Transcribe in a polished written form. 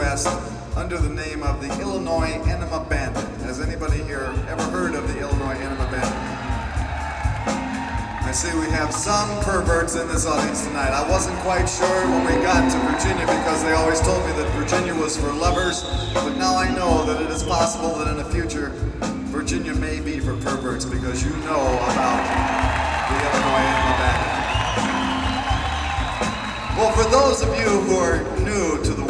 West under the name of the Illinois Enema Bandit. Has anybody here ever heard of the Illinois Enema Bandit? I see we have some perverts in this audience tonight. I wasn't quite sure when we got to Virginia because they always told me that Virginia was for lovers, but now I know that it is possible that in the future Virginia may be for perverts because you know about the Illinois Enema Bandit. Well, for those of you who are new to the